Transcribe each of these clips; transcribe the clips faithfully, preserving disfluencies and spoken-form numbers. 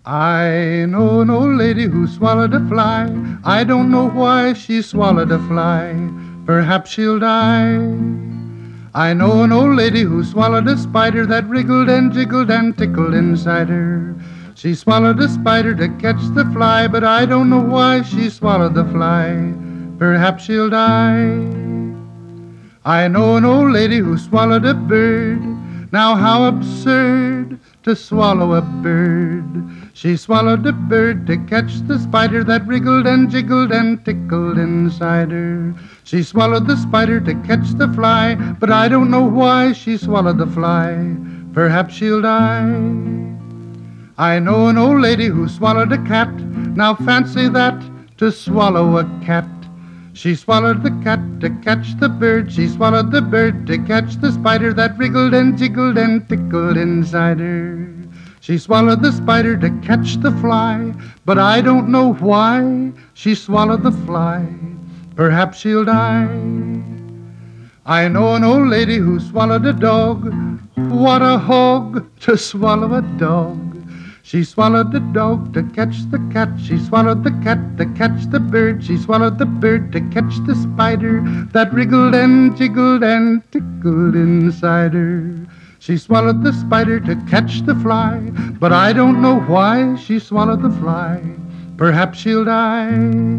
I know an old lady who swallowed a fly. I don't know why she swallowed a fly. Perhaps she'll die. I know an old lady who swallowed a spider that wriggled and jiggled and tickled inside her. She swallowed a spider to catch the fly, but I don't know why she swallowed the fly. Perhaps she'll die. I know an old lady who swallowed a bird. Now how absurd to swallow a bird. She swallowed a bird to catch the spider that wriggled and jiggled and tickled inside her. She swallowed the spider to catch the fly, but I don't know why she swallowed the fly. Perhaps she'll die. I know an old lady who swallowed a cat. Now fancy that, to swallow a cat. She swallowed the cat to catch the bird. She swallowed the bird to catch the spider that wriggled and jiggled and tickled inside her. She swallowed the spider to catch the fly, but I don't know why she swallowed the fly. Perhaps she'll die. I know an old lady who swallowed a dog. What a hog to swallow a dog. She swallowed the dog to catch the cat. She swallowed the cat to catch the bird. She swallowed the bird to catch the spider that wriggled and jiggled and tickled inside her. She swallowed the spider to catch the fly, but I don't know why she swallowed the fly. Perhaps she'll die.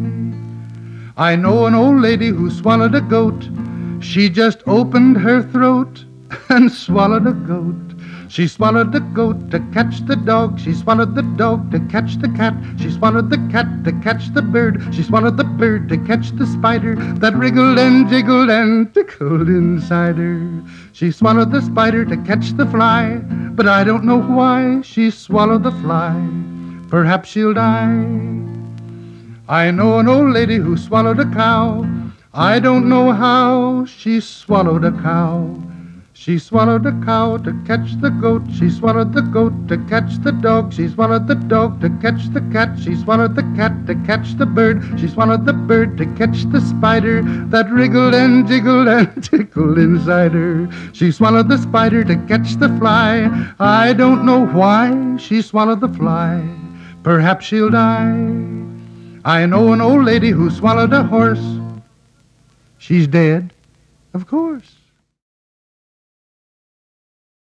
I know an old lady who swallowed a goat. She just opened her throat and swallowed a goat. She swallowed the goat to catch the dog. She swallowed the dog to catch the cat. She swallowed the cat to catch the bird. She swallowed the bird to catch the spider that wriggled and jiggled and tickled inside her. She swallowed the spider to catch the fly, but I don't know why she swallowed the fly. Perhaps she'll die. I know an old lady who swallowed a cow. I don't know how she swallowed a cow. She swallowed the cow to catch the goat. She swallowed the goat to catch the dog. She swallowed the dog to catch the cat. She swallowed the cat to catch the bird. She swallowed the bird to catch the spider that wriggled and jiggled and tickled inside her. She swallowed the spider to catch the fly. I don't know why she swallowed the fly. Perhaps she'll die. I know an old lady who swallowed a horse. She's dead, of course.